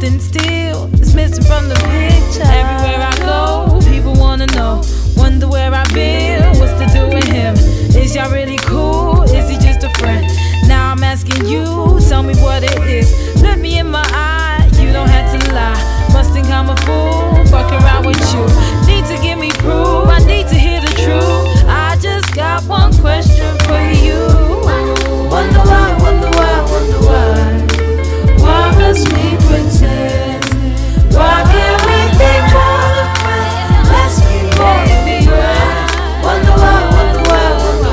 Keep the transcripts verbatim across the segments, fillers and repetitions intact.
something still is missing from the picture. Everywhere I go, people wanna know, wonder where I've been, what's to do with him. Is y'all really cool? Is he just a friend? Now I'm asking you, tell me what it is. Look me in my eye, you don't have to lie. Must think I'm a fool, fucking around with you. Need to give me proof, I need to hear the truth. I just got one question for you. Wonder why, wonder why, wonder why. Why must we pretend? Why can't we be more than friends? Let's be more than friends. Wonder why, wonder why, wonder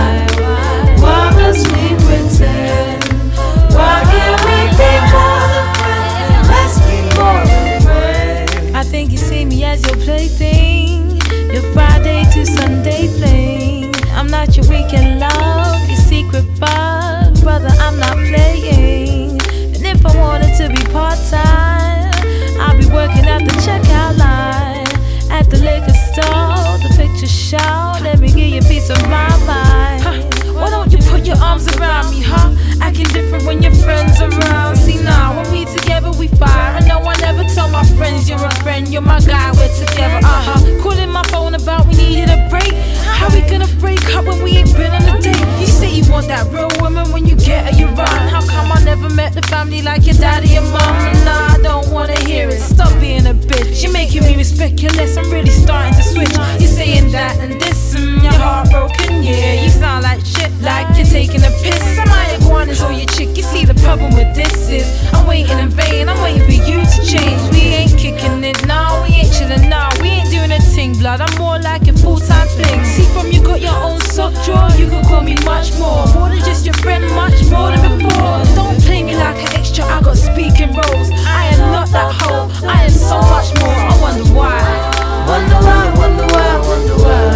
why. Why must we pretend? Why can't we be more than friends? Let's be more than friends. I think you see me as your plaything, your Friday to Sunday fling. I'm not your weekend love, your secret bug, brother, I'm not playing. And if I wanted to be part-time, I'll be working at the checkout line, at the liquor store, the picture show. Let me give you a piece of my mind. Huh, why don't you put your arms around me, huh? Acting different when your friends around. See now, when we together we fire. I know I never tell my friends you're a friend, you're my guy, we're together, uh-huh. Calling my phone about we needed a break. How we gonna break up when we ain't been on a date? You say you want that real woman, when you get her you run. How come I never met the family like your daddy and mom? Nah, I don't wanna hear it, stop being a bitch. You're making me respect your less, I'm really starting to switch. You're saying that and this and you're heartbroken, yeah. You sound like shit, like you're taking a piss. Am I iguanas or your chick? You see the problem with this is I'm waiting in vain, I'm waiting for you to change. We ain't kicking it now, we ain't chilling now, we ain't doing a ting, blood. I'm more like a full-time fling. See from you got your own sock drawer, you can call me much more, more than just your friend, much more than before. Don't play me like an extra, I got speaking roles. I am not that hoe, I am so much more. I wonder why, wonder why, wonder why, wonder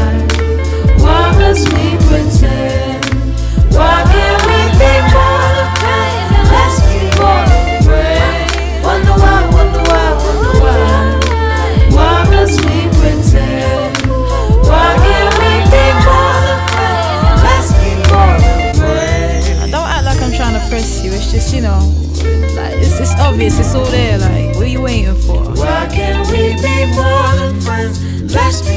why. Why must we pretend? Why can't we be more than friends? Let's be more than friends. Wonder why, wonder why, wonder why. Why must we pretend? Why can't we be more than friends? Let's be more than friends. Don't act like I'm trying to press you, it's just, you know, like, it's, it's obvious, it's all there, like, what are you waiting for? Why can't we be more than friends? Let's be